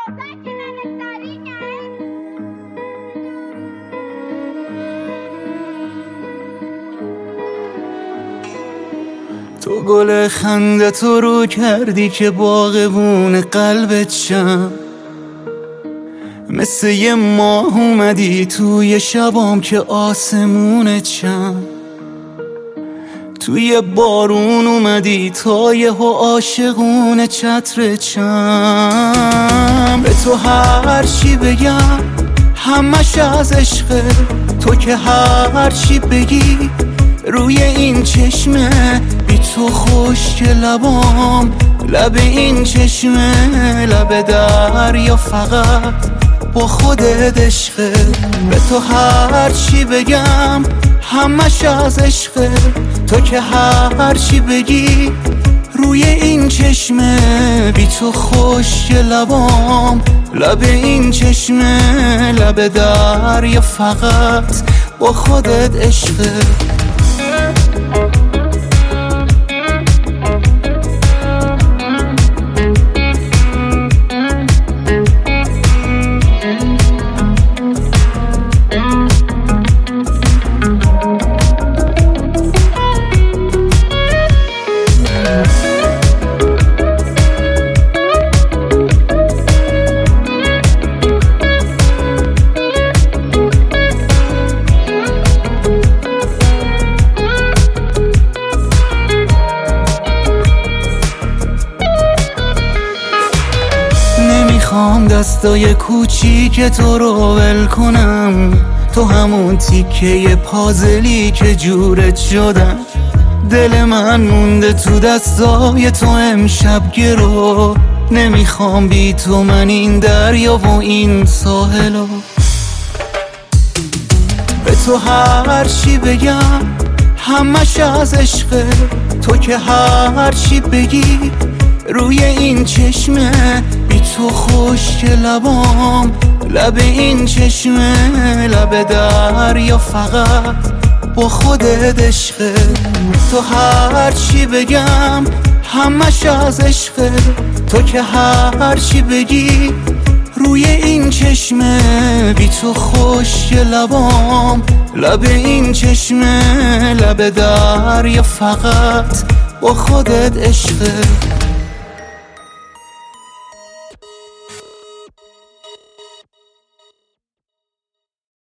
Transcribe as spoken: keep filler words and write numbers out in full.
تو گل خنده تو رو کردی که باغبون قلبت شم، مثل یه ماه اومدی توی شبام که آسمونت شم. توی بارون اومدی تا یهو عاشقون چترت شم. به تو هر چی بگم همش از عشقه، تو که هر چی بگی روی این چشمه بی تو خشک لبام، لب این چشمه لب دریا فقط با خودت عشقه. به تو هر چی بگم همش از عشقه، تو که هر چی بگی روی این چشمه بی تو خشک لبام، لب این چشمه لب دریا فقط با خودت عشقه. نمیخوام دستای کوچیک تو رو ول کنم، تو همون تیکه پازلی که جورت شدم. دل من مونده تو دستای تو امشب گرو، نمیخوام بی تو من این دریا و این ساحلو. به تو هر چی بگم همش از عشقه، تو که هر چی بگی روی این چشمه بی تو خشک لبام، لب این چشمه لب دریا فقط با خودت عشقه. تو هر چی بگم همش از عشقه، تو که هر چی بگی روی این چشمه بی تو خشک لبام، لب این چشمه لب دریا فقط با خودت عشقه.